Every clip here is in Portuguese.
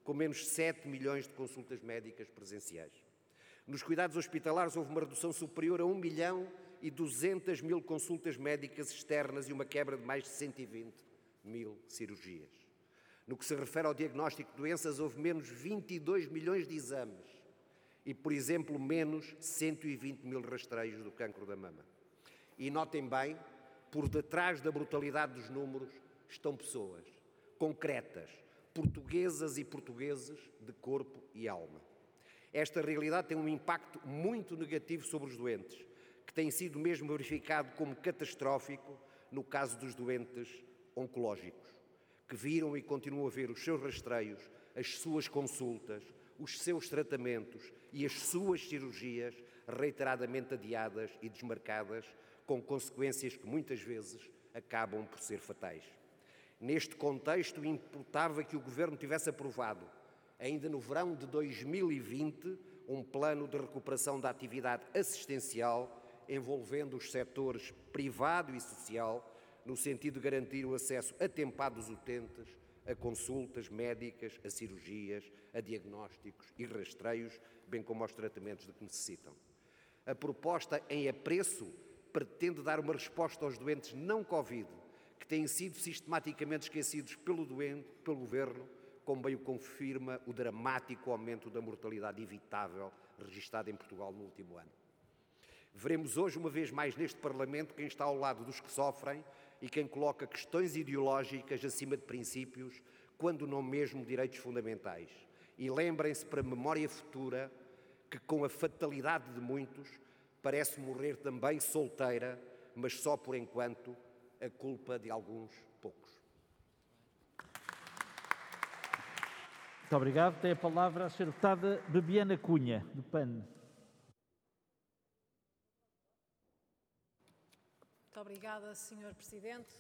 com menos 7 milhões de consultas médicas presenciais. Nos cuidados hospitalares houve uma redução superior a 1.200.000 consultas médicas externas e uma quebra de mais de 120.000 cirurgias. No que se refere ao diagnóstico de doenças, houve menos 22 milhões de exames e, por exemplo, menos 120.000 rastreios do cancro da mama. E notem bem, por detrás da brutalidade dos números estão pessoas concretas, portuguesas e portugueses de corpo e alma. Esta realidade tem um impacto muito negativo sobre os doentes, que tem sido mesmo verificado como catastrófico no caso dos doentes oncológicos, que viram e continuam a ver os seus rastreios, as suas consultas, os seus tratamentos e as suas cirurgias reiteradamente adiadas e desmarcadas, com consequências que muitas vezes acabam por ser fatais. Neste contexto, importava que o Governo tivesse aprovado, ainda no verão de 2020, um plano de recuperação da atividade assistencial envolvendo os setores privado e social, no sentido de garantir o acesso atempado dos utentes a consultas médicas, a cirurgias, a diagnósticos e rastreios, bem como aos tratamentos de que necessitam. A proposta em apreço pretende dar uma resposta aos doentes não Covid, que têm sido sistematicamente esquecidos pelo Governo, como bem o confirma o dramático aumento da mortalidade evitável registada em Portugal no último ano. Veremos hoje, uma vez mais neste Parlamento, quem está ao lado dos que sofrem e quem coloca questões ideológicas acima de princípios, quando não mesmo direitos fundamentais. E lembrem-se, para a memória futura, que com a fatalidade de muitos, parece morrer também solteira, mas só por enquanto, a culpa de alguns poucos. Muito obrigado. Tem a palavra a Sra. Deputada Bebiana Cunha, do PAN. Muito obrigada, Sr. Presidente,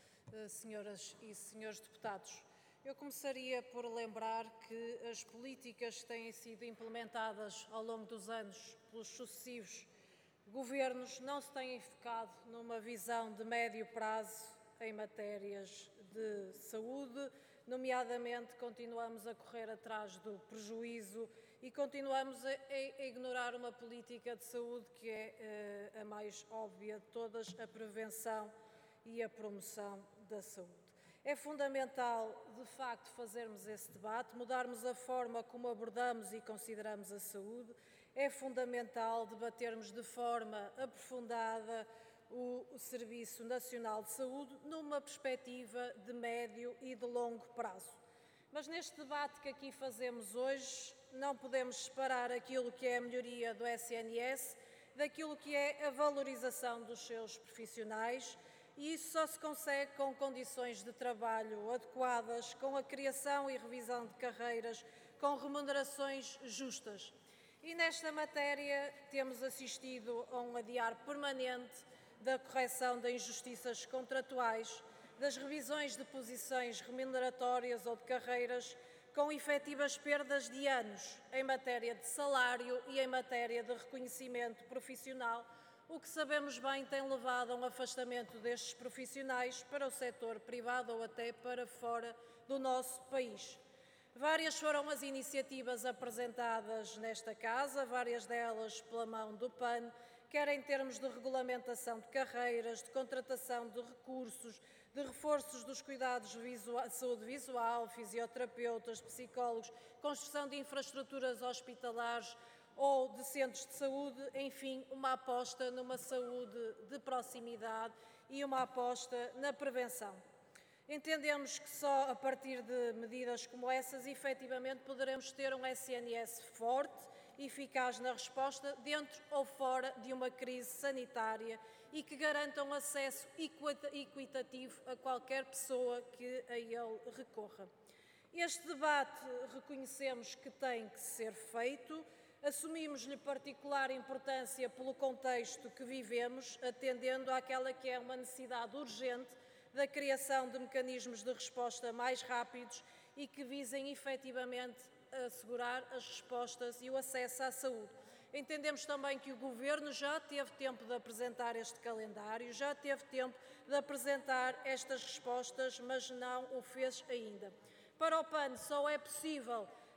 senhoras e senhores deputados. Eu começaria por lembrar que as políticas que têm sido implementadas ao longo dos anos pelos sucessivos governos não se têm focado numa visão de médio prazo em matérias de saúde, nomeadamente continuamos a correr atrás do prejuízo e continuamos a ignorar uma política de saúde que é a mais óbvia de todas, a prevenção e a promoção da saúde. É fundamental, de facto, fazermos esse debate, mudarmos a forma como abordamos e consideramos a saúde. É fundamental debatermos de forma aprofundada o Serviço Nacional de Saúde numa perspectiva de médio e de longo prazo. Mas neste debate que aqui fazemos hoje, não podemos separar aquilo que é a melhoria do SNS daquilo que é a valorização dos seus profissionais, e isso só se consegue com condições de trabalho adequadas, com a criação e revisão de carreiras, com remunerações justas. E nesta matéria temos assistido a um adiar permanente da correção de injustiças contratuais, das revisões de posições remuneratórias ou de carreiras, com efetivas perdas de anos em matéria de salário e em matéria de reconhecimento profissional, o que sabemos bem tem levado a um afastamento destes profissionais para o setor privado ou até para fora do nosso país. Várias foram as iniciativas apresentadas nesta Casa, várias delas pela mão do PAN, quer em termos de regulamentação de carreiras, de contratação de recursos, de reforços dos cuidados de saúde visual, fisioterapeutas, psicólogos, construção de infraestruturas hospitalares ou de centros de saúde, enfim, uma aposta numa saúde de proximidade e uma aposta na prevenção. Entendemos que só a partir de medidas como essas, efetivamente, poderemos ter um SNS forte, eficaz na resposta, dentro ou fora de uma crise sanitária e que garanta um acesso equitativo a qualquer pessoa que a ele recorra. Este debate reconhecemos que tem que ser feito, assumimos-lhe particular importância pelo contexto que vivemos, atendendo àquela que é uma necessidade urgente da criação de mecanismos de resposta mais rápidos e que visem efetivamente assegurar as respostas e o acesso à saúde. Entendemos também que o Governo já teve tempo de apresentar este calendário, já teve tempo de apresentar estas respostas, mas não o fez ainda. Para o PAN só é possível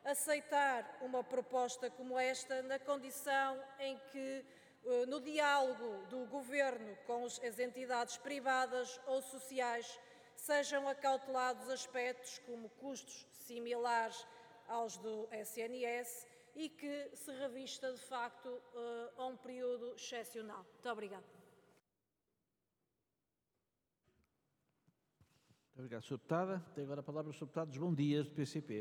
aceitar uma proposta como esta na condição em que, no diálogo do Governo com as entidades privadas ou sociais, sejam acautelados aspectos como custos similares aos do SNS e que se revista, de facto, a um período excepcional. Muito obrigada. Muito obrigado, Sra. Deputada. Tem agora a palavra o Sr. Deputado João Dias, do PCP.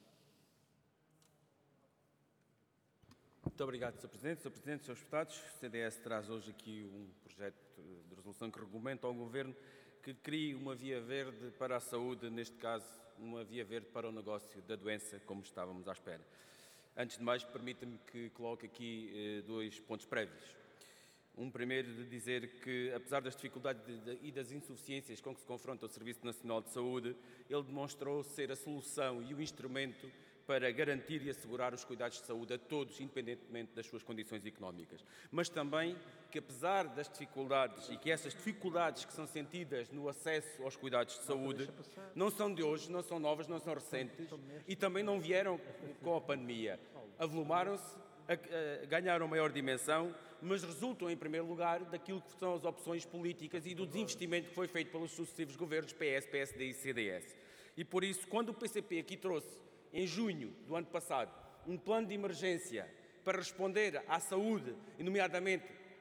Muito obrigado, Sr. Presidente. Sr. Presidente, Srs. Deputados, o CDS traz hoje aqui um projeto de resolução que regulamenta ao Governo que crie uma via verde para a saúde, neste caso, uma via verde para o negócio da doença, como estávamos à espera. Antes de mais, permita-me que coloque aqui 2 pontos prévios. Um primeiro de dizer que, apesar das dificuldades e das insuficiências com que se confronta o Serviço Nacional de Saúde, ele demonstrou ser a solução e o instrumento para garantir e assegurar os cuidados de saúde a todos, independentemente das suas condições económicas. Mas também que, apesar das dificuldades e que essas dificuldades que são sentidas no acesso aos cuidados de saúde não são de hoje, não são novas, não são recentes e também não vieram com a pandemia. Avolumaram-se, ganharam maior dimensão, mas resultam, em primeiro lugar, daquilo que são as opções políticas e do desinvestimento que foi feito pelos sucessivos governos PS, PSD e CDS. E por isso, quando o PCP aqui trouxe, em junho do ano passado, um plano de emergência para responder à saúde, e nomeadamente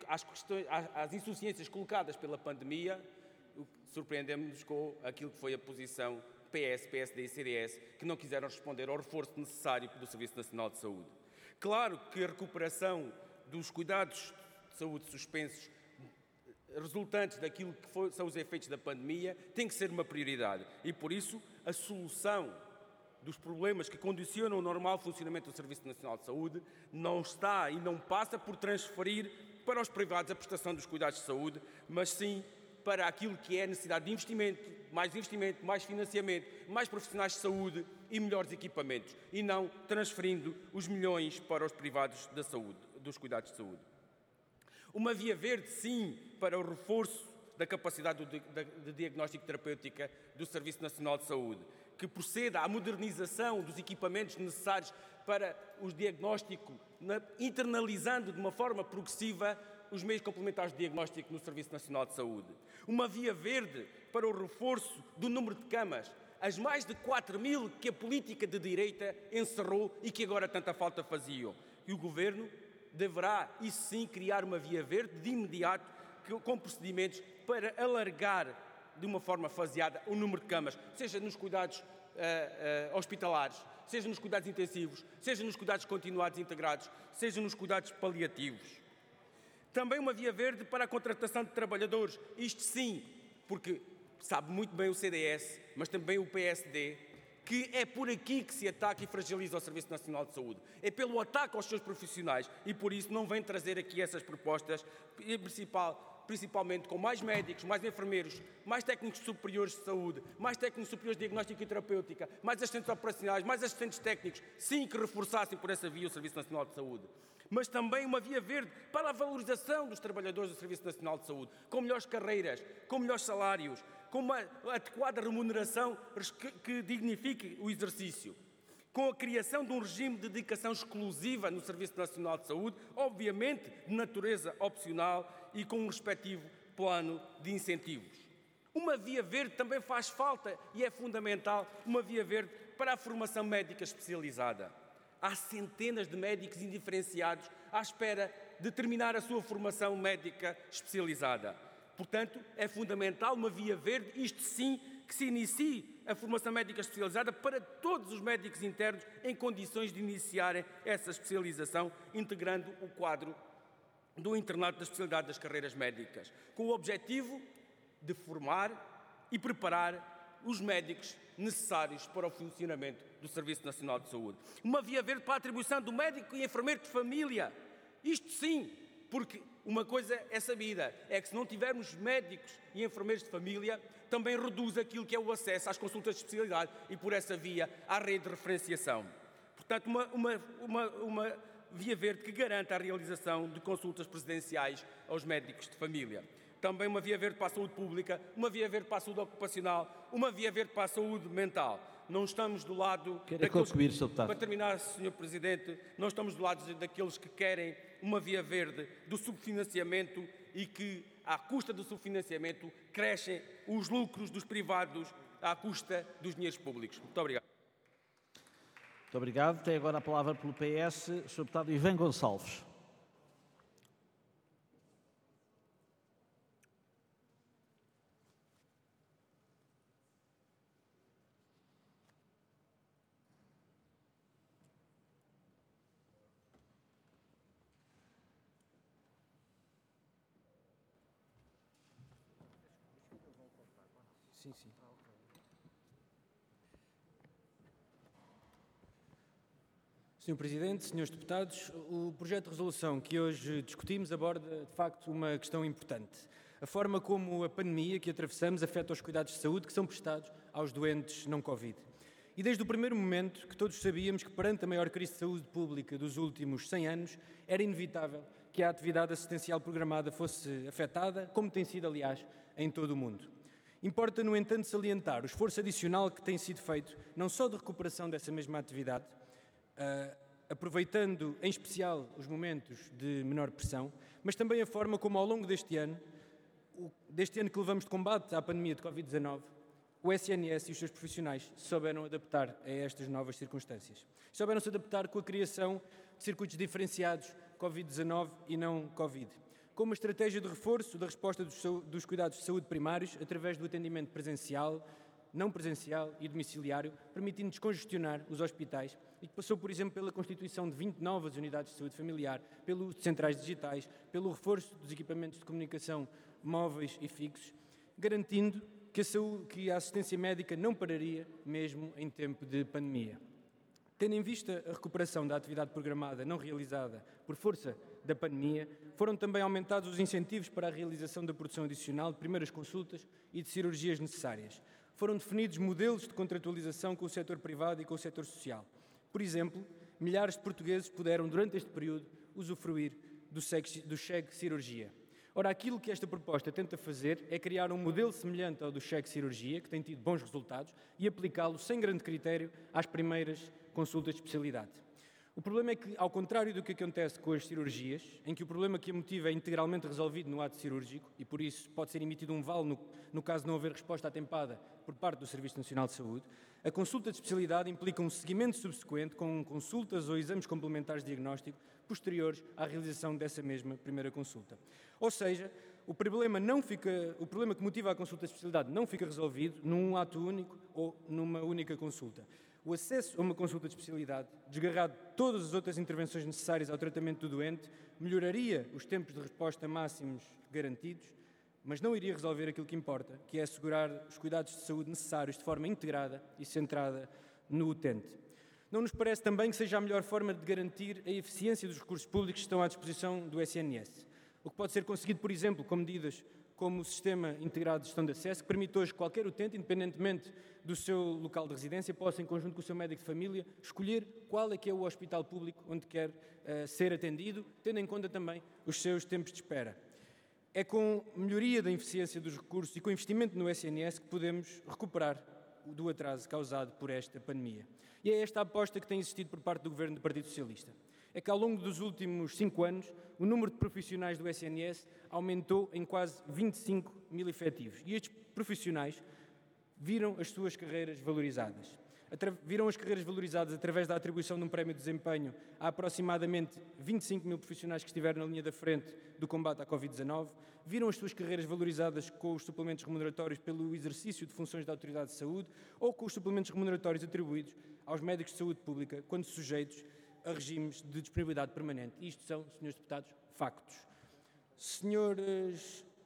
às insuficiências colocadas pela pandemia, surpreendemos-nos com aquilo que foi a posição PS, PSD e CDS, que não quiseram responder ao reforço necessário do Serviço Nacional de Saúde. Claro que a recuperação dos cuidados de saúde suspensos resultantes daquilo que são os efeitos da pandemia tem que ser uma prioridade e, por isso, a solução dos problemas que condicionam o normal funcionamento do Serviço Nacional de Saúde não está e não passa por transferir para os privados a prestação dos cuidados de saúde, mas sim para aquilo que é a necessidade de investimento, mais financiamento, mais profissionais de saúde e melhores equipamentos, e não transferindo os milhões para os privados da saúde, dos cuidados de saúde. Uma via verde, sim, para o reforço da capacidade de diagnóstico terapêutica do Serviço Nacional de Saúde, que proceda à modernização dos equipamentos necessários para o diagnóstico, internalizando de uma forma progressiva os meios complementares de diagnóstico no Serviço Nacional de Saúde. Uma via verde para o reforço do número de camas, as mais de 4.000 que a política de direita encerrou e que agora tanta falta faziam. E o Governo deverá, isso sim, criar uma via verde de imediato, com procedimentos para alargar de uma forma faseada o número de camas, seja nos cuidados hospitalares, seja nos cuidados intensivos, seja nos cuidados continuados integrados, seja nos cuidados paliativos. Também uma via verde para a contratação de trabalhadores, isto sim, porque sabe muito bem o CDS, mas também o PSD, que é por aqui que se ataca e fragiliza o Serviço Nacional de Saúde. É pelo ataque aos seus profissionais e por isso não vem trazer aqui essas propostas, principalmente com mais médicos, mais enfermeiros, mais técnicos superiores de saúde, mais técnicos superiores de diagnóstico e terapêutica, mais assistentes operacionais, mais assistentes técnicos, sim, que reforçassem por essa via o Serviço Nacional de Saúde. Mas também uma via verde para a valorização dos trabalhadores do Serviço Nacional de Saúde, com melhores carreiras, com melhores salários, com uma adequada remuneração que dignifique o exercício, com a criação de um regime de dedicação exclusiva no Serviço Nacional de Saúde, obviamente de natureza opcional e com um respectivo plano de incentivos. Uma via verde também faz falta e é fundamental, uma via verde para a formação médica especializada. Há centenas de médicos indiferenciados à espera de terminar a sua formação médica especializada. Portanto, é fundamental uma via verde, isto sim, que se inicie a formação médica especializada para todos os médicos internos em condições de iniciarem essa especialização, integrando o quadro do internato da especialidade das carreiras médicas, com o objetivo de formar e preparar os médicos necessários para o funcionamento do Serviço Nacional de Saúde. Uma via verde para a atribuição do médico e enfermeiro de família. Isto sim, porque uma coisa é sabida, é que se não tivermos médicos e enfermeiros de família, também reduz aquilo que é o acesso às consultas de especialidade e, por essa via, à rede de referenciação. Portanto, uma via verde que garanta a realização de consultas presidenciais aos médicos de família. Também uma via verde para a saúde pública, uma via verde para a saúde ocupacional, uma via verde para a saúde mental. não estamos do lado Quero concluir, Sr. Deputado. Para terminar, Sr. Presidente, não estamos do lado daqueles que querem uma via verde do subfinanciamento e que, à custa do subfinanciamento, crescem os lucros dos privados à custa dos dinheiros públicos. Muito obrigado. Muito obrigado. Tem agora a palavra pelo PS, o Sr. Deputado Ivan Gonçalves. Sim. Sr. Presidente, Srs. Deputados, o projeto de resolução que hoje discutimos aborda, de facto, uma questão importante. A forma como a pandemia que atravessamos afeta os cuidados de saúde que são prestados aos doentes não Covid. E desde o primeiro momento que todos sabíamos que, perante a maior crise de saúde pública dos últimos 100 anos, era inevitável que a atividade assistencial programada fosse afetada, como tem sido, aliás, em todo o mundo. Importa, no entanto, salientar o esforço adicional que tem sido feito, não só de recuperação dessa mesma atividade, aproveitando em especial os momentos de menor pressão, mas também a forma como ao longo deste ano que levamos de combate à pandemia de Covid-19, o SNS e os seus profissionais souberam adaptar a estas novas circunstâncias. Souberam-se adaptar com a criação de circuitos diferenciados Covid-19 e não Covid, com uma estratégia de reforço da resposta dos cuidados de saúde primários através do atendimento presencial, não presencial e domiciliário, permitindo descongestionar os hospitais e que passou, por exemplo, pela constituição de 20 novas unidades de saúde familiar, pelo uso de centrais digitais, pelo reforço dos equipamentos de comunicação móveis e fixos, garantindo que a assistência médica não pararia mesmo em tempo de pandemia. Tendo em vista a recuperação da atividade programada não realizada por força da pandemia, foram também aumentados os incentivos para a realização da produção adicional de primeiras consultas e de cirurgias necessárias. Foram definidos modelos de contratualização com o setor privado e com o setor social. Por exemplo, milhares de portugueses puderam, durante este período, usufruir do cheque cirurgia. Ora, aquilo que esta proposta tenta fazer é criar um modelo semelhante ao do cheque cirurgia, que tem tido bons resultados, e aplicá-lo sem grande critério às primeiras consultas de especialidade. O problema é que, ao contrário do que acontece com as cirurgias, em que o problema que a motiva é integralmente resolvido no ato cirúrgico e, por isso, pode ser emitido um vale no caso de não haver resposta atempada por parte do Serviço Nacional de Saúde, a consulta de especialidade implica um seguimento subsequente com consultas ou exames complementares de diagnóstico posteriores à realização dessa mesma primeira consulta. Ou seja, o problema que motiva a consulta de especialidade não fica resolvido num ato único ou numa única consulta. O acesso a uma consulta de especialidade, desgarrado de todas as outras intervenções necessárias ao tratamento do doente, melhoraria os tempos de resposta máximos garantidos, mas não iria resolver aquilo que importa, que é assegurar os cuidados de saúde necessários de forma integrada e centrada no utente. Não nos parece também que seja a melhor forma de garantir a eficiência dos recursos públicos que estão à disposição do SNS. O que pode ser conseguido, por exemplo, com medidas como o Sistema Integrado de Gestão de Acesso, que permite hoje que qualquer utente, independentemente do seu local de residência, possa, em conjunto com o seu médico de família, escolher qual é que é o hospital público onde quer ser atendido, tendo em conta também os seus tempos de espera. É com melhoria da eficiência dos recursos e com investimento no SNS que podemos recuperar do atraso causado por esta pandemia. E é esta a aposta que tem existido por parte do Governo do Partido Socialista. É que ao longo dos últimos 5 anos, o número de profissionais do SNS aumentou em quase 25 mil efetivos. E estes profissionais viram as suas carreiras valorizadas. Viram as carreiras valorizadas através da atribuição de um prémio de desempenho a aproximadamente 25 mil profissionais que estiveram na linha da frente do combate à Covid-19, viram as suas carreiras valorizadas com os suplementos remuneratórios pelo exercício de funções da Autoridade de Saúde ou com os suplementos remuneratórios atribuídos aos médicos de saúde pública quando sujeitos a regimes de disponibilidade permanente. Isto são, senhores deputados, factos. Senhores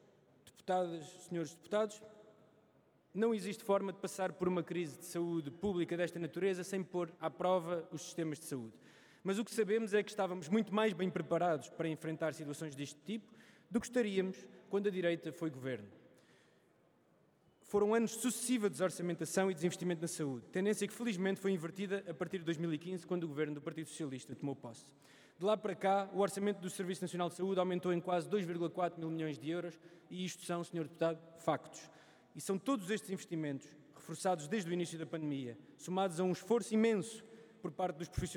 deputados, não existe forma de passar por uma crise de saúde pública desta natureza sem pôr à prova os sistemas de saúde. Mas o que sabemos é que estávamos muito mais bem preparados para enfrentar situações deste tipo do que estaríamos quando a direita foi governo. Foram anos sucessivos de desorçamentação e desinvestimento na saúde, tendência que felizmente foi invertida a partir de 2015, quando o governo do Partido Socialista tomou posse. De lá para cá, o orçamento do Serviço Nacional de Saúde aumentou em quase 2,4 mil milhões de euros e isto são, Sr. Deputado, factos. E são todos estes investimentos, reforçados desde o início da pandemia, somados a um esforço imenso por parte dos profissionais